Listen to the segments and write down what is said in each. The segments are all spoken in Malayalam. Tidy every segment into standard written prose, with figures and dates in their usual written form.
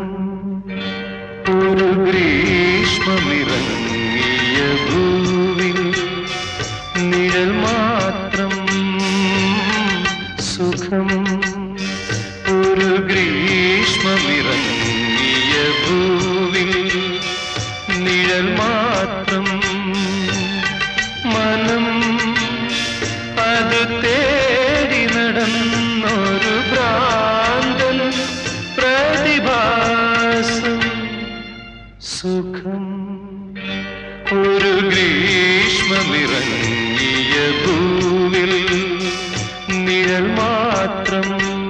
ഒരു ഗ്രീഷ്മമിറങ്ങിയ ഭൂവിൽ നിഴൽ മാത്രം സുഖം. ഒരു ഗ്രീഷ്മമിറങ്ങിയ ഭൂവിൽ നിഴൽ മാത്രം മനം അത് തേടി നടന്നൊരു ഭ്രാന്തൻ പ്രതിഭാസം സുഖം. ഒരു ഗ്രീഷ്മമിറങ്ങിയ ഭൂവിൽ നിഴൽ മാത്രം.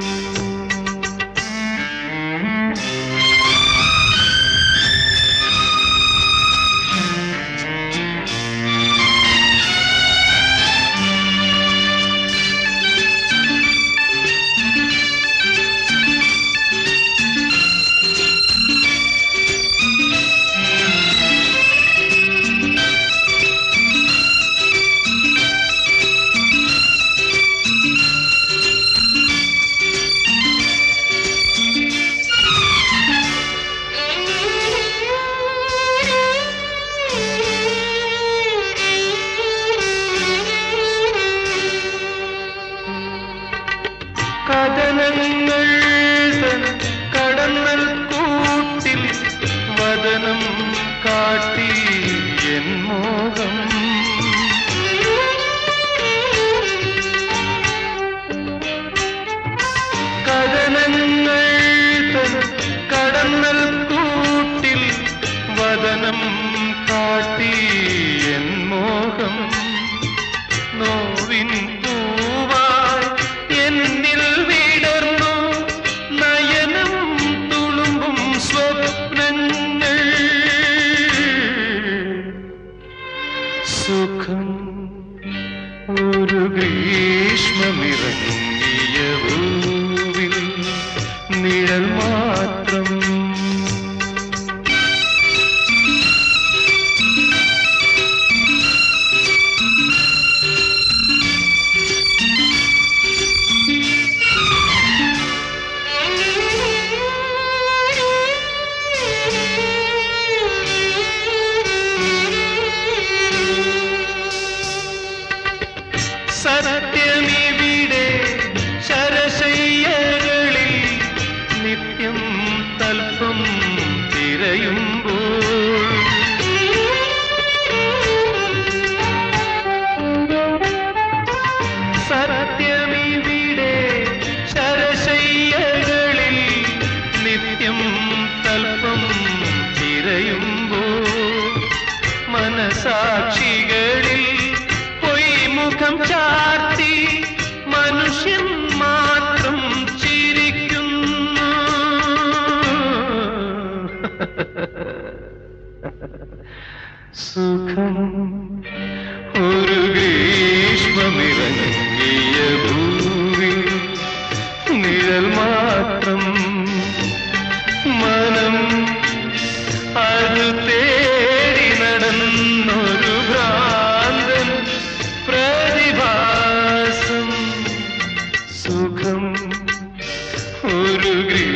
കഥനങ്ങൾ കടന്നൽ കൂട്ടിൽ വദനം കാട്ടി എൻ മോഹം. കഥനങ്ങൾ കടന്നൽ കൂട്ടിൽ വദനം കാട്ടി എൻ മോഹം. നോവിൻ പൂവായി എന്നിൽ വിടർന്നു നയനം തുളുമ്പും സ്വപ്നങ്ങൾ സുഖം. ഒരു ഗ്രീഷ്മമിറങ്ങിയ ഭൂവിൽ നിഴൽ മാത്രം. സത്യമിവിടെ ശരശയ്യകളിൽ നിത്യം തൽപ്പം തിരയുമ്പോൾ സത്യമിവിടെ ശരശയ്യകളിൽ നിത്യം തൽപ്പം തിരയുമ്പോൾ മനസാക്ഷികളിൽ മുഖം ചാർത്തി മനുഷ്യൻ മാത്രം ചിരിക്കുന്നു. സുഖം. ഒരു ഗ്രീഷ്മമിറങ്ങിയ ഭൂവിൽ നിഴൽ മാത്രം മനം അത് തേടി നടന്നൊരു ഭ്രാന്തൻ പ്രതിഭാസം സുഖം. ഒരു